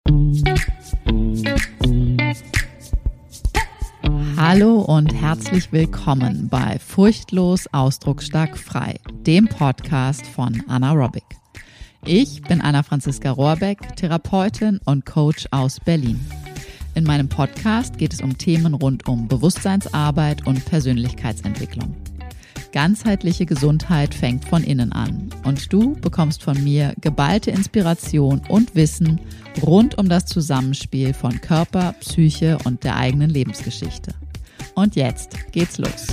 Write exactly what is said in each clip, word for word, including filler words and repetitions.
Hallo und herzlich willkommen bei Furchtlos Ausdrucksstark frei, dem Podcast von Anna Robic. Ich bin Anna-Franziska Rohrbeck, Therapeutin und Coach aus Berlin. In meinem Podcast geht es um Themen rund um Bewusstseinsarbeit und Persönlichkeitsentwicklung. Ganzheitliche Gesundheit fängt von innen an und du bekommst von mir geballte Inspiration und Wissen rund um das Zusammenspiel von Körper, Psyche und der eigenen Lebensgeschichte. Und jetzt geht's los.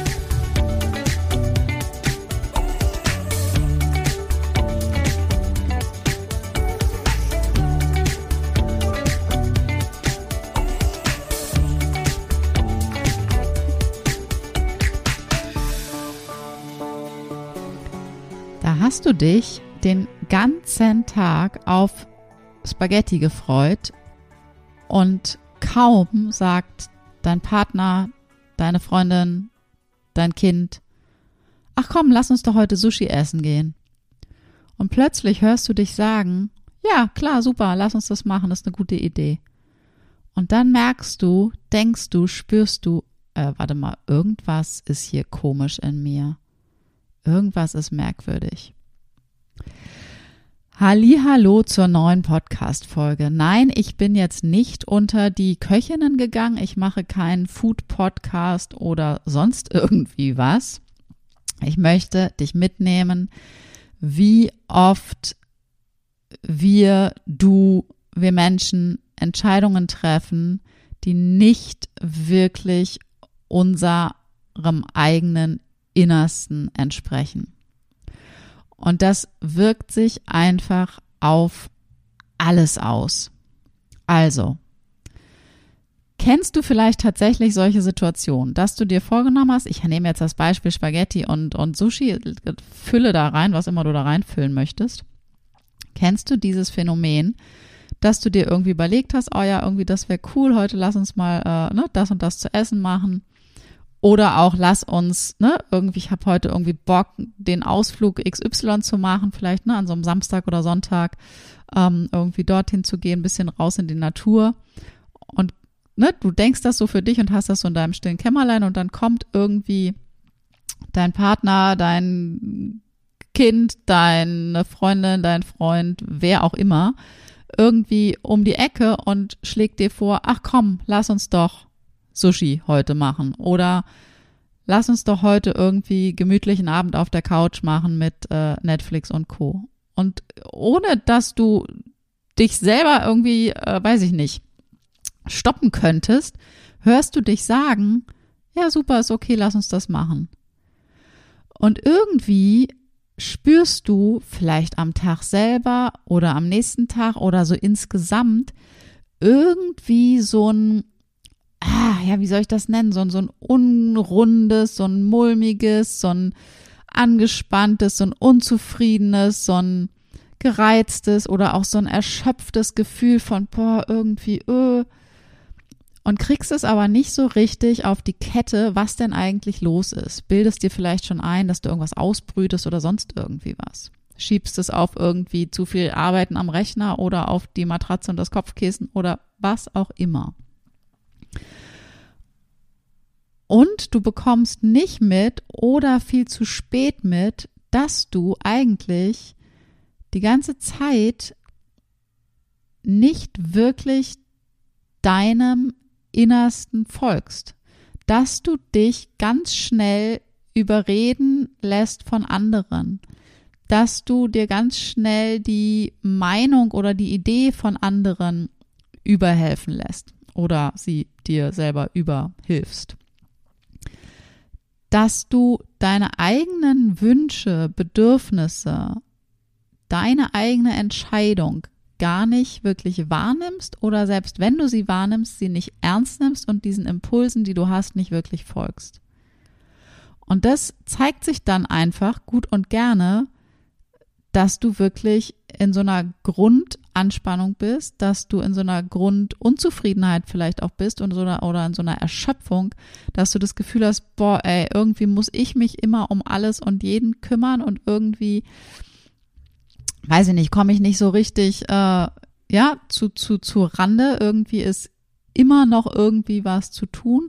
Da hast du dich den ganzen Tag auf Spaghetti gefreut und kaum sagt dein Partner, deine Freundin, dein Kind, ach komm, lass uns doch heute Sushi essen gehen. Und plötzlich hörst du dich sagen, ja, klar, super, lass uns das machen, das ist eine gute Idee. Und dann merkst du, denkst du, spürst du, äh, warte mal, irgendwas ist hier komisch in mir. Irgendwas ist merkwürdig. Hallihallo zur neuen Podcast-Folge. Nein, ich bin jetzt nicht unter die Köchinnen gegangen. Ich mache keinen Food-Podcast oder sonst irgendwie was. Ich möchte dich mitnehmen, wie oft wir, du, wir Menschen Entscheidungen treffen, die nicht wirklich unserem eigenen Innersten entsprechen. Und das wirkt sich einfach auf alles aus. Also, kennst du vielleicht tatsächlich solche Situationen, dass du dir vorgenommen hast, ich nehme jetzt das Beispiel Spaghetti und, und Sushi, fülle da rein, was immer du da reinfüllen möchtest. Kennst du dieses Phänomen, dass du dir irgendwie überlegt hast, oh ja, irgendwie das wäre cool, heute lass uns mal äh, ne, das und das zu essen machen. Oder auch lass uns, ne, irgendwie, ich habe heute irgendwie Bock, den Ausflug X Y zu machen, vielleicht ne, an so einem Samstag oder Sonntag ähm, irgendwie dorthin zu gehen, ein bisschen raus in die Natur. Und ne, du denkst das so für dich und hast das so in deinem stillen Kämmerlein und dann kommt irgendwie dein Partner, dein Kind, deine Freundin, dein Freund, wer auch immer, irgendwie um die Ecke und schlägt dir vor, ach komm, lass uns doch Sushi heute machen oder lass uns doch heute irgendwie gemütlichen Abend auf der Couch machen mit äh, Netflix und Co. Und ohne, dass du dich selber irgendwie, äh, weiß ich nicht, stoppen könntest, hörst du dich sagen, ja super, ist okay, lass uns das machen. Und irgendwie spürst du vielleicht am Tag selber oder am nächsten Tag oder so insgesamt irgendwie so ein Ah, ja, wie soll ich das nennen? So, so ein unrundes, so ein mulmiges, so ein angespanntes, so ein unzufriedenes, so ein gereiztes oder auch so ein erschöpftes Gefühl von, boah, irgendwie, öh. Und kriegst es aber nicht so richtig auf die Kette, was denn eigentlich los ist. Bildest dir vielleicht schon ein, dass du irgendwas ausbrütest oder sonst irgendwie was. Schiebst es auf irgendwie zu viel Arbeiten am Rechner oder auf die Matratze und das Kopfkissen oder was auch immer. Und du bekommst nicht mit oder viel zu spät mit, dass du eigentlich die ganze Zeit nicht wirklich deinem Innersten folgst. Dass du dich ganz schnell überreden lässt von anderen. Dass du dir ganz schnell die Meinung oder die Idee von anderen überhelfen lässt. Oder sie dir selber überhilfst. Dass du deine eigenen Wünsche, Bedürfnisse, deine eigene Entscheidung gar nicht wirklich wahrnimmst oder selbst wenn du sie wahrnimmst, sie nicht ernst nimmst und diesen Impulsen, die du hast, nicht wirklich folgst. Und das zeigt sich dann einfach gut und gerne, dass du wirklich in so einer Grundanspannung bist, dass du in so einer Grundunzufriedenheit vielleicht auch bist und so einer, oder in so einer Erschöpfung, dass du das Gefühl hast, boah, ey, irgendwie muss ich mich immer um alles und jeden kümmern und irgendwie, weiß ich nicht, komme ich nicht so richtig, äh, ja, zu, zu, zu Rande, irgendwie ist immer noch irgendwie was zu tun,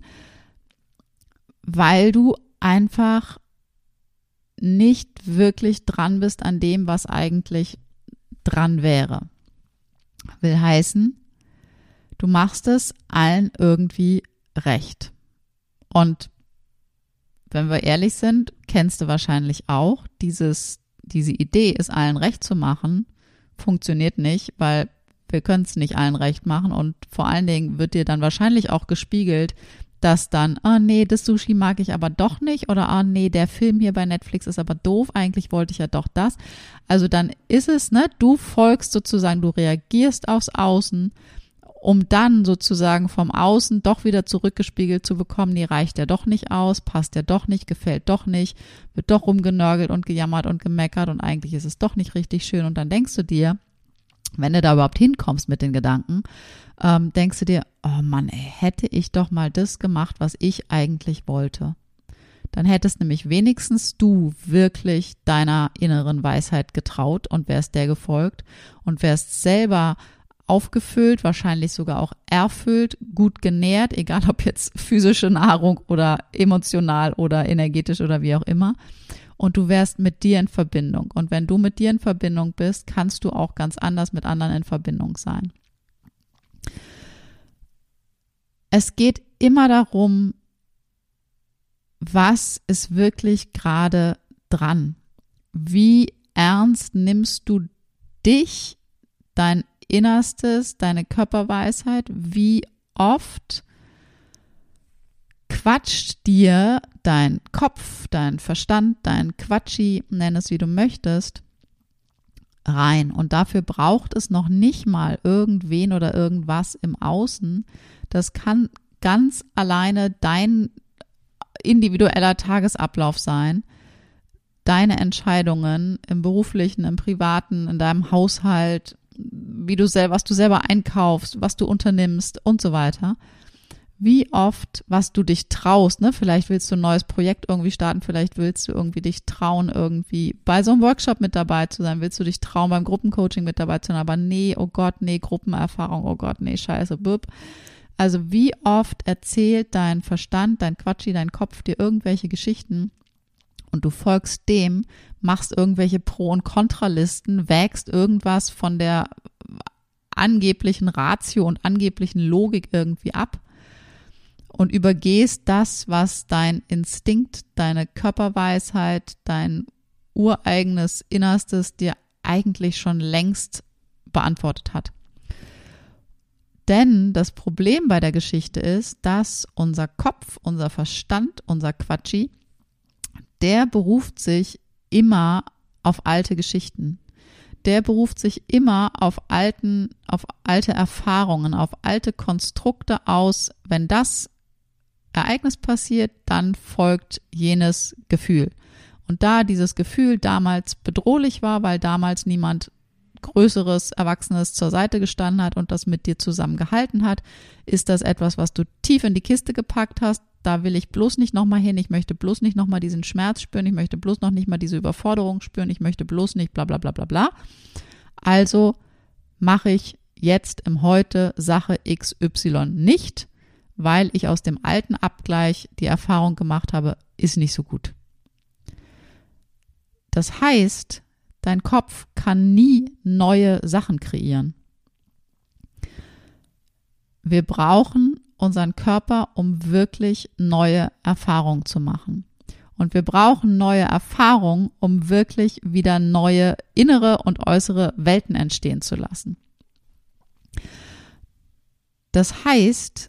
weil du einfach nicht wirklich dran bist an dem, was eigentlich dran wäre. Will heißen, du machst es allen irgendwie recht. Und wenn wir ehrlich sind, kennst du wahrscheinlich auch, dieses, diese Idee, es allen recht zu machen, funktioniert nicht, weil wir können es nicht allen recht machen und vor allen Dingen wird dir dann wahrscheinlich auch gespiegelt, dass dann, ah oh nee, das Sushi mag ich aber doch nicht oder ah oh nee, der Film hier bei Netflix ist aber doof, eigentlich wollte ich ja doch das. Also dann ist es, ne, du folgst sozusagen, du reagierst aufs Außen, um dann sozusagen vom Außen doch wieder zurückgespiegelt zu bekommen, nee, reicht ja doch nicht aus, passt ja doch nicht, gefällt doch nicht, wird doch rumgenörgelt und gejammert und gemeckert und eigentlich ist es doch nicht richtig schön und dann denkst du dir, wenn du da überhaupt hinkommst mit den Gedanken, ähm, denkst du dir, oh Mann, ey, hätte ich doch mal das gemacht, was ich eigentlich wollte. Dann hättest nämlich wenigstens du wirklich deiner inneren Weisheit getraut und wärst der gefolgt und wärst selber aufgefüllt, wahrscheinlich sogar auch erfüllt, gut genährt, egal ob jetzt physische Nahrung oder emotional oder energetisch oder wie auch immer. Und du wärst mit dir in Verbindung. Und wenn du mit dir in Verbindung bist, kannst du auch ganz anders mit anderen in Verbindung sein. Es geht immer darum, was ist wirklich gerade dran? Wie ernst nimmst du dich, dein Innerstes, deine Körperweisheit? Wie oft quatscht dir dein Kopf, dein Verstand, dein Quatschi, nenn es wie du möchtest, rein. Und dafür braucht es noch nicht mal irgendwen oder irgendwas im Außen. Das kann ganz alleine dein individueller Tagesablauf sein, deine Entscheidungen im beruflichen, im privaten, in deinem Haushalt, wie du selber, was du selber einkaufst, was du unternimmst und so weiter. Wie oft, was du dich traust, ne? Vielleicht willst du ein neues Projekt irgendwie starten, vielleicht willst du irgendwie dich trauen, irgendwie bei so einem Workshop mit dabei zu sein, willst du dich trauen, beim Gruppencoaching mit dabei zu sein, aber nee, oh Gott, nee, Gruppenerfahrung, oh Gott, nee, scheiße, bub. Also wie oft erzählt dein Verstand, dein Quatschi, dein Kopf dir irgendwelche Geschichten und du folgst dem, machst irgendwelche Pro- und Kontralisten, wägst irgendwas von der angeblichen Ratio und angeblichen Logik irgendwie ab und übergehst das, was dein Instinkt, deine Körperweisheit, dein ureigenes Innerstes dir eigentlich schon längst beantwortet hat. Denn das Problem bei der Geschichte ist, dass unser Kopf, unser Verstand, unser Quatschi, der beruft sich immer auf alte Geschichten. Der beruft sich immer auf alten, auf alte Erfahrungen, auf alte Konstrukte aus. Wenn das Ereignis passiert, dann folgt jenes Gefühl. Und da dieses Gefühl damals bedrohlich war, weil damals niemand Größeres, Erwachsenes zur Seite gestanden hat und das mit dir zusammen gehalten hat, ist das etwas, was du tief in die Kiste gepackt hast. Da will ich bloß nicht nochmal hin, ich möchte bloß nicht nochmal diesen Schmerz spüren, ich möchte bloß noch nicht mal diese Überforderung spüren, ich möchte bloß nicht bla bla bla bla bla. Also mache ich jetzt im Heute Sache X Y nicht, weil ich aus dem alten Abgleich die Erfahrung gemacht habe, ist nicht so gut. Das heißt, dein Kopf kann nie neue Sachen kreieren. Wir brauchen unseren Körper, um wirklich neue Erfahrungen zu machen. Und wir brauchen neue Erfahrungen, um wirklich wieder neue innere und äußere Welten entstehen zu lassen. Das heißt,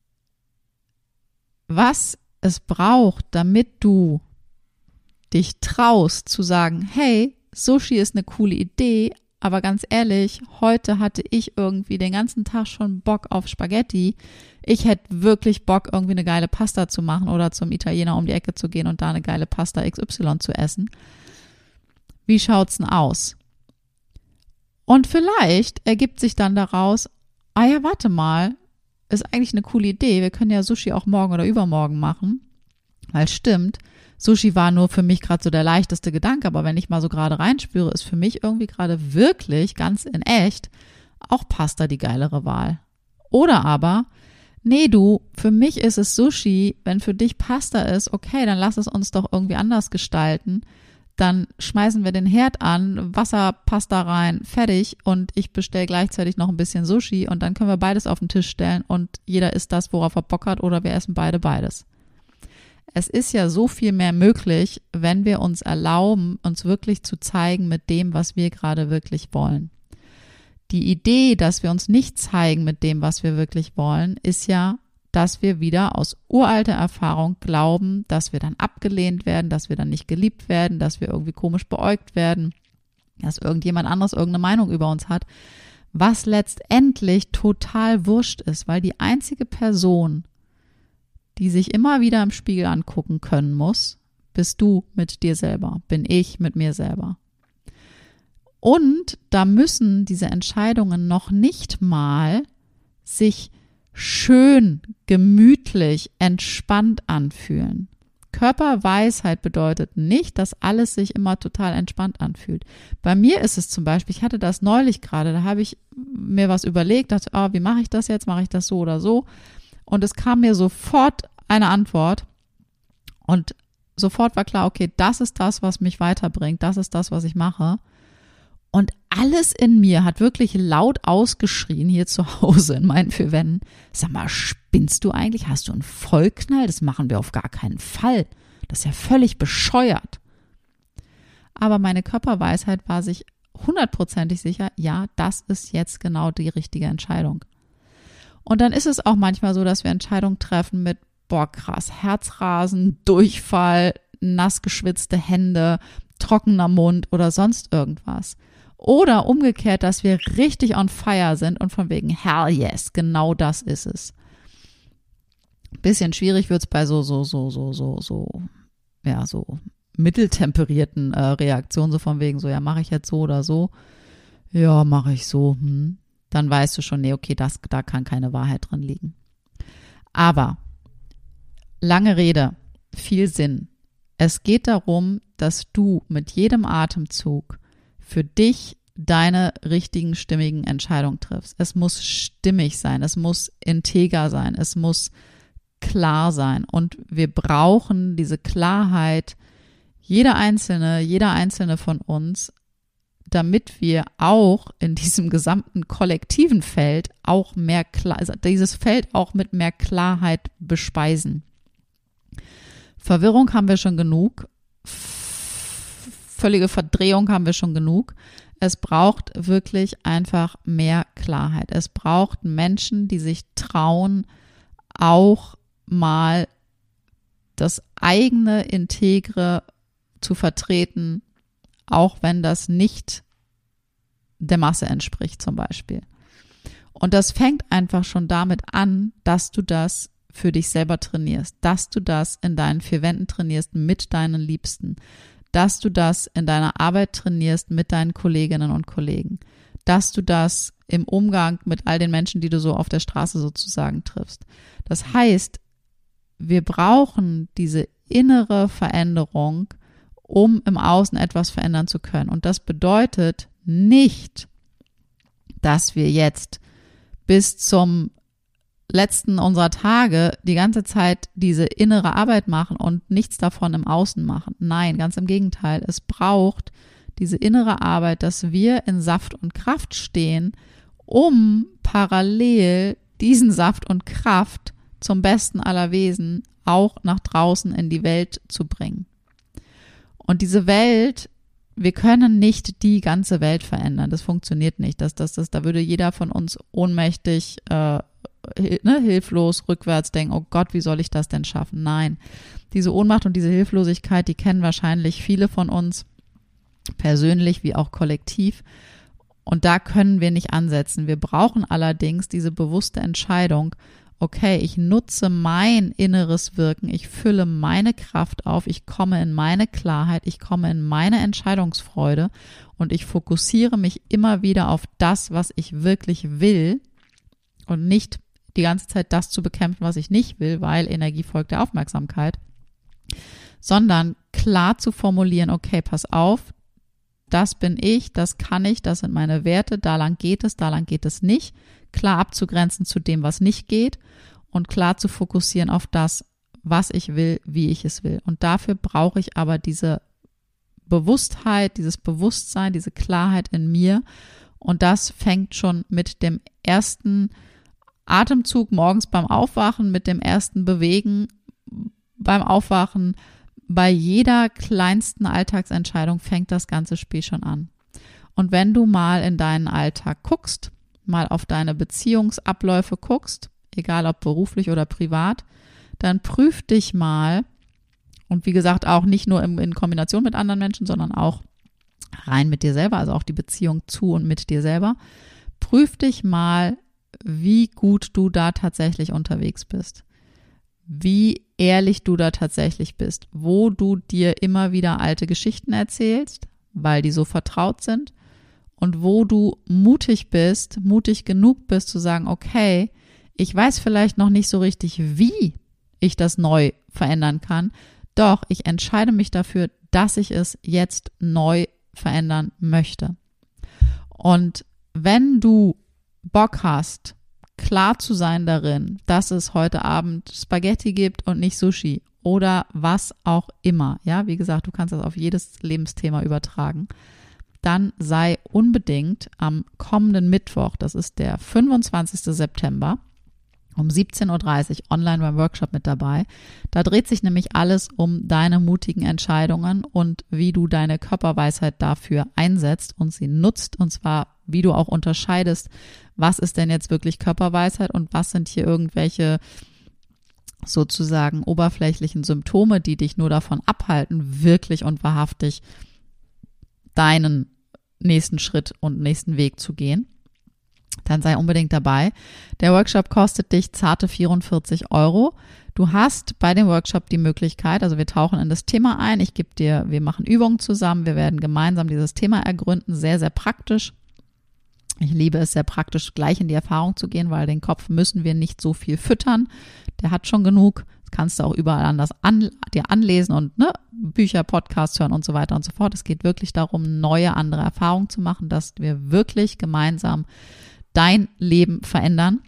was es braucht, damit du dich traust zu sagen, hey, Sushi ist eine coole Idee, aber ganz ehrlich, heute hatte ich irgendwie den ganzen Tag schon Bock auf Spaghetti. Ich hätte wirklich Bock, irgendwie eine geile Pasta zu machen oder zum Italiener um die Ecke zu gehen und da eine geile Pasta X Y zu essen. Wie schaut's denn aus? Und vielleicht ergibt sich dann daraus, ah ja, warte mal, ist eigentlich eine coole Idee. Wir können ja Sushi auch morgen oder übermorgen machen. Weil stimmt, Sushi war nur für mich gerade so der leichteste Gedanke, aber wenn ich mal so gerade reinspüre, ist für mich irgendwie gerade wirklich ganz in echt auch Pasta die geilere Wahl. Oder aber, nee du, für mich ist es Sushi, wenn für dich Pasta ist, okay, dann lass es uns doch irgendwie anders gestalten. Dann schmeißen wir den Herd an, Wasser, Pasta rein, fertig und ich bestelle gleichzeitig noch ein bisschen Sushi und dann können wir beides auf den Tisch stellen und jeder isst das, worauf er Bock hat oder wir essen beide beides. Es ist ja so viel mehr möglich, wenn wir uns erlauben, uns wirklich zu zeigen mit dem, was wir gerade wirklich wollen. Die Idee, dass wir uns nicht zeigen mit dem, was wir wirklich wollen, ist ja, dass wir wieder aus uralter Erfahrung glauben, dass wir dann abgelehnt werden, dass wir dann nicht geliebt werden, dass wir irgendwie komisch beäugt werden, dass irgendjemand anderes irgendeine Meinung über uns hat, was letztendlich total wurscht ist, weil die einzige Person, die sich immer wieder im Spiegel angucken können muss, bist du mit dir selber, bin ich mit mir selber. Und da müssen diese Entscheidungen noch nicht mal sich schön, gemütlich, entspannt anfühlen. Körperweisheit bedeutet nicht, dass alles sich immer total entspannt anfühlt. Bei mir ist es zum Beispiel, ich hatte das neulich gerade, da habe ich mir was überlegt, dachte, oh, wie mache ich das jetzt, mache ich das so oder so? Und es kam mir sofort eine Antwort und sofort war klar, okay, das ist das, was mich weiterbringt, das ist das, was ich mache. Und alles in mir hat wirklich laut ausgeschrien hier zu Hause in meinen vier Wänden. Sag mal, spinnst du eigentlich? Hast du einen Vollknall? Das machen wir auf gar keinen Fall. Das ist ja völlig bescheuert. Aber meine Körperweisheit war sich hundertprozentig sicher, ja, das ist jetzt genau die richtige Entscheidung. Und dann ist es auch manchmal so, dass wir Entscheidungen treffen mit, boah krass, Herzrasen, Durchfall, nass geschwitzte Hände, trockener Mund oder sonst irgendwas. Oder umgekehrt, dass wir richtig on fire sind und von wegen, hell yes, genau das ist es. Bisschen schwierig wird's bei so, so, so, so, so, so, ja, so mitteltemperierten äh, Reaktionen, so von wegen, so, ja, mache ich jetzt so oder so. Ja, mache ich so, hm. Dann weißt du schon, nee, okay, das, da kann keine Wahrheit drin liegen. Aber, lange Rede, viel Sinn. Es geht darum, dass du mit jedem Atemzug für dich deine richtigen, stimmigen Entscheidungen triffst. Es muss stimmig sein, es muss integer sein, es muss klar sein. Und wir brauchen diese Klarheit, jeder Einzelne, jeder Einzelne von uns, damit wir auch in diesem gesamten kollektiven Feld auch mehr klar, also dieses Feld auch mit mehr Klarheit bespeisen. Verwirrung haben wir schon genug. Völlige Verdrehung haben wir schon genug. Es braucht wirklich einfach mehr Klarheit. Es braucht Menschen, die sich trauen, auch mal das eigene Integre zu vertreten, auch wenn das nicht der Masse entspricht zum Beispiel. Und das fängt einfach schon damit an, dass du das für dich selber trainierst, dass du das in deinen vier Wänden trainierst mit deinen Liebsten, dass du das in deiner Arbeit trainierst mit deinen Kolleginnen und Kollegen, dass du das im Umgang mit all den Menschen, die du so auf der Straße sozusagen triffst. Das heißt, wir brauchen diese innere Veränderung, um im Außen etwas verändern zu können. Und das bedeutet nicht, dass wir jetzt bis zum letzten unserer Tage die ganze Zeit diese innere Arbeit machen und nichts davon im Außen machen. Nein, ganz im Gegenteil. Es braucht diese innere Arbeit, dass wir in Saft und Kraft stehen, um parallel diesen Saft und Kraft zum Besten aller Wesen auch nach draußen in die Welt zu bringen. Und diese Welt, wir können nicht die ganze Welt verändern. Das funktioniert nicht. Das, das, das, da würde jeder von uns ohnmächtig, äh, ne, hilflos, rückwärts denken, oh Gott, wie soll ich das denn schaffen? Nein, diese Ohnmacht und diese Hilflosigkeit, die kennen wahrscheinlich viele von uns persönlich wie auch kollektiv. Und da können wir nicht ansetzen. Wir brauchen allerdings diese bewusste Entscheidung, okay, ich nutze mein inneres Wirken, ich fülle meine Kraft auf, ich komme in meine Klarheit, ich komme in meine Entscheidungsfreude und ich fokussiere mich immer wieder auf das, was ich wirklich will und nicht die ganze Zeit das zu bekämpfen, was ich nicht will, weil Energie folgt der Aufmerksamkeit, sondern klar zu formulieren, okay, pass auf, das bin ich, das kann ich, das sind meine Werte, da lang geht es, da lang geht es nicht. Klar abzugrenzen zu dem, was nicht geht und klar zu fokussieren auf das, was ich will, wie ich es will. Und dafür brauche ich aber diese Bewusstheit, dieses Bewusstsein, diese Klarheit in mir. Und das fängt schon mit dem ersten Atemzug morgens beim Aufwachen, mit dem ersten Bewegen beim Aufwachen. Bei jeder kleinsten Alltagsentscheidung fängt das ganze Spiel schon an. Und wenn du mal in deinen Alltag guckst, mal auf deine Beziehungsabläufe guckst, egal ob beruflich oder privat, dann prüf dich mal, und wie gesagt auch nicht nur in, in Kombination mit anderen Menschen, sondern auch rein mit dir selber, also auch die Beziehung zu und mit dir selber, prüf dich mal, wie gut du da tatsächlich unterwegs bist, wie ehrlich du da tatsächlich bist, wo du dir immer wieder alte Geschichten erzählst, weil die so vertraut sind, und wo du mutig bist, mutig genug bist zu sagen, okay, ich weiß vielleicht noch nicht so richtig, wie ich das neu verändern kann, doch ich entscheide mich dafür, dass ich es jetzt neu verändern möchte. Und wenn du Bock hast, klar zu sein darin, dass es heute Abend Spaghetti gibt und nicht Sushi oder was auch immer, ja, wie gesagt, du kannst das auf jedes Lebensthema übertragen, dann sei unbedingt am kommenden Mittwoch, das ist der fünfundzwanzigsten September, um siebzehn Uhr dreißig online beim Workshop mit dabei. Da dreht sich nämlich alles um deine mutigen Entscheidungen und wie du deine Körperweisheit dafür einsetzt und sie nutzt, und zwar wie du auch unterscheidest, was ist denn jetzt wirklich Körperweisheit und was sind hier irgendwelche sozusagen oberflächlichen Symptome, die dich nur davon abhalten, wirklich und wahrhaftig deinen nächsten Schritt und nächsten Weg zu gehen. Dann sei unbedingt dabei. Der Workshop kostet dich zarte vierundvierzig Euro. Du hast bei dem Workshop die Möglichkeit, also wir tauchen in das Thema ein, ich gebe dir, wir machen Übungen zusammen, wir werden gemeinsam dieses Thema ergründen, sehr, sehr praktisch. Ich liebe es, sehr praktisch gleich in die Erfahrung zu gehen, weil den Kopf müssen wir nicht so viel füttern. Der hat schon genug. Das kannst du auch überall anders an, dir anlesen und ne, Bücher, Podcasts hören und so weiter und so fort. Es geht wirklich darum, neue, andere Erfahrungen zu machen, dass wir wirklich gemeinsam dein Leben verändern.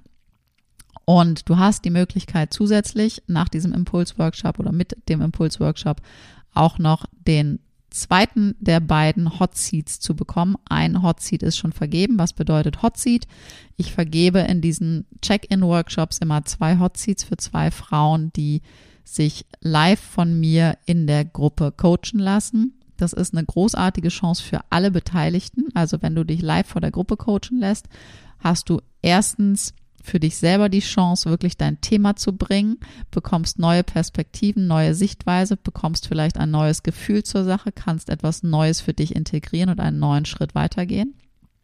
Und du hast die Möglichkeit zusätzlich nach diesem Impulsworkshop oder mit dem Impulsworkshop auch noch den zweiten der beiden Hot Seats zu bekommen. Ein Hot Seat ist schon vergeben. Was bedeutet Hot Seat? Ich vergebe in diesen Check-in-Workshops immer zwei Hot Seats für zwei Frauen, die sich live von mir in der Gruppe coachen lassen. Das ist eine großartige Chance für alle Beteiligten. Also wenn du dich live vor der Gruppe coachen lässt, hast du erstens für dich selber die Chance, wirklich dein Thema zu bringen, bekommst neue Perspektiven, neue Sichtweise, bekommst vielleicht ein neues Gefühl zur Sache, kannst etwas Neues für dich integrieren und einen neuen Schritt weitergehen.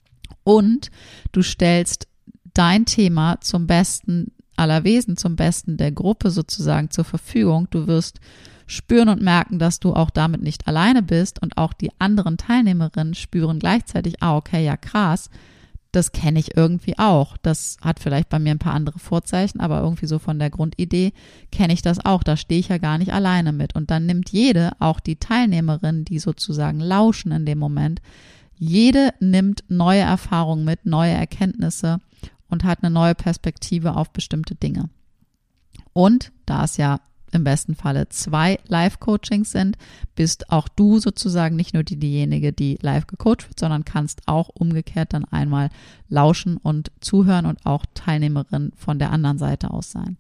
Und du stellst dein Thema zum Besten aller Wesen, zum Besten der Gruppe sozusagen zur Verfügung. Du wirst spüren und merken, dass du auch damit nicht alleine bist, und auch die anderen Teilnehmerinnen spüren gleichzeitig, ah, okay, ja krass, das kenne ich irgendwie auch. Das hat vielleicht bei mir ein paar andere Vorzeichen, aber irgendwie so von der Grundidee kenne ich das auch. Da stehe ich ja gar nicht alleine mit. Und dann nimmt jede, auch die Teilnehmerin, die sozusagen lauschen in dem Moment, jede nimmt neue Erfahrungen mit, neue Erkenntnisse und hat eine neue Perspektive auf bestimmte Dinge. Und da es ja im besten Falle zwei Live-Coachings sind, bist auch du sozusagen nicht nur die, diejenige, die live gecoacht wird, sondern kannst auch umgekehrt dann einmal lauschen und zuhören und auch Teilnehmerin von der anderen Seite aus sein.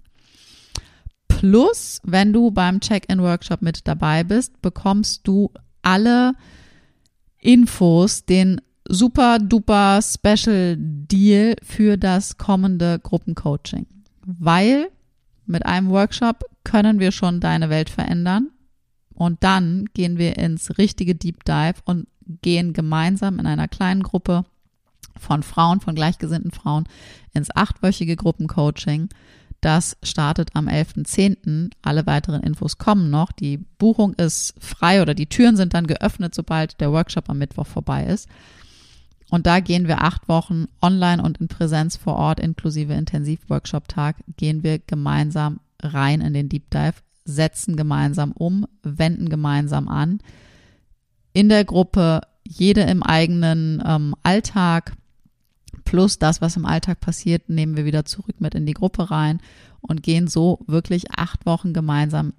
Plus, wenn du beim Check-in-Workshop mit dabei bist, bekommst du alle Infos, den super duper Special Deal für das kommende Gruppencoaching, weil mit einem Workshop können wir schon deine Welt verändern, und dann gehen wir ins richtige Deep Dive und gehen gemeinsam in einer kleinen Gruppe von Frauen, von gleichgesinnten Frauen ins achtwöchige Gruppencoaching. Das startet am elften zehnten Alle weiteren Infos kommen noch. Die Buchung ist frei oder die Türen sind dann geöffnet, sobald der Workshop am Mittwoch vorbei ist. Und da gehen wir acht Wochen online und in Präsenz vor Ort inklusive Intensiv-Workshop-Tag, gehen wir gemeinsam rein in den Deep Dive, setzen gemeinsam um, wenden gemeinsam an. In der Gruppe jede im eigenen ähm, Alltag. Plus das, was im Alltag passiert, nehmen wir wieder zurück mit in die Gruppe rein und gehen so wirklich acht Wochen gemeinsam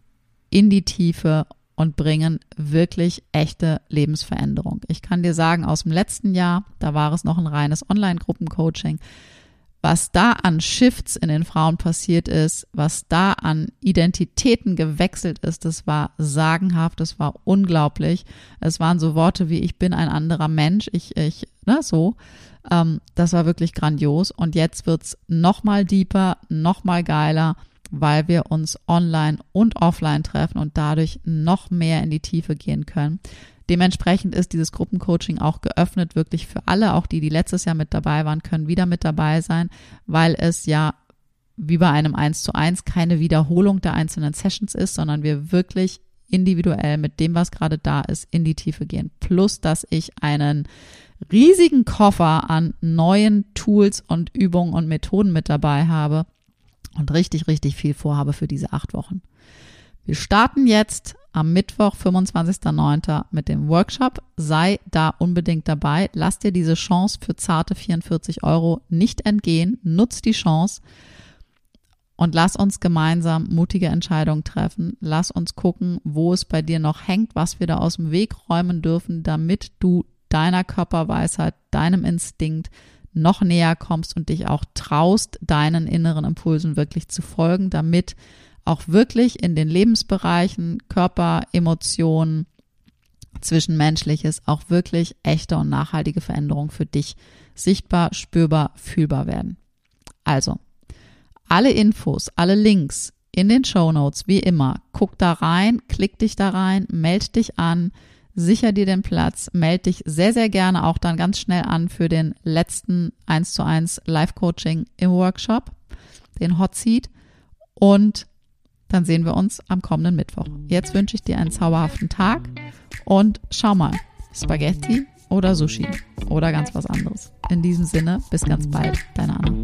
in die Tiefe und bringen wirklich echte Lebensveränderung. Ich kann dir sagen, aus dem letzten Jahr, da war es noch ein reines Online-Gruppencoaching, was da an Shifts in den Frauen passiert ist, was da an Identitäten gewechselt ist, das war sagenhaft, das war unglaublich. Es waren so Worte wie ich bin ein anderer Mensch, ich, ich, ne, so. Ähm, das war wirklich grandios und jetzt wird's noch mal deeper, noch mal geiler, weil wir uns online und offline treffen und dadurch noch mehr in die Tiefe gehen können. Dementsprechend ist dieses Gruppencoaching auch geöffnet, wirklich für alle, auch die, die letztes Jahr mit dabei waren, können wieder mit dabei sein, weil es ja wie bei einem eins zu eins keine Wiederholung der einzelnen Sessions ist, sondern wir wirklich individuell mit dem, was gerade da ist, in die Tiefe gehen. Plus, dass ich einen riesigen Koffer an neuen Tools und Übungen und Methoden mit dabei habe und richtig, richtig viel vorhabe für diese acht Wochen. Wir starten jetzt am Mittwoch, fünfundzwanzigster neunter mit dem Workshop. Sei da unbedingt dabei. Lass dir diese Chance für zarte vierundvierzig Euro nicht entgehen. Nutz die Chance und lass uns gemeinsam mutige Entscheidungen treffen. Lass uns gucken, wo es bei dir noch hängt, was wir da aus dem Weg räumen dürfen, damit du deiner Körperweisheit, deinem Instinkt noch näher kommst und dich auch traust, deinen inneren Impulsen wirklich zu folgen, damit auch wirklich in den Lebensbereichen Körper, Emotionen, Zwischenmenschliches auch wirklich echte und nachhaltige Veränderungen für dich sichtbar, spürbar, fühlbar werden. Also, alle Infos, alle Links in den Shownotes, wie immer. Guck da rein, klick dich da rein, meld dich an, sicher dir den Platz, meld dich sehr, sehr gerne auch dann ganz schnell an für den letzten eins zu eins Live-Coaching im Workshop, den Hot Seat, und dann sehen wir uns am kommenden Mittwoch. Jetzt wünsche ich dir einen zauberhaften Tag und schau mal, Spaghetti oder Sushi oder ganz was anderes. In diesem Sinne, bis ganz bald, deine Anna.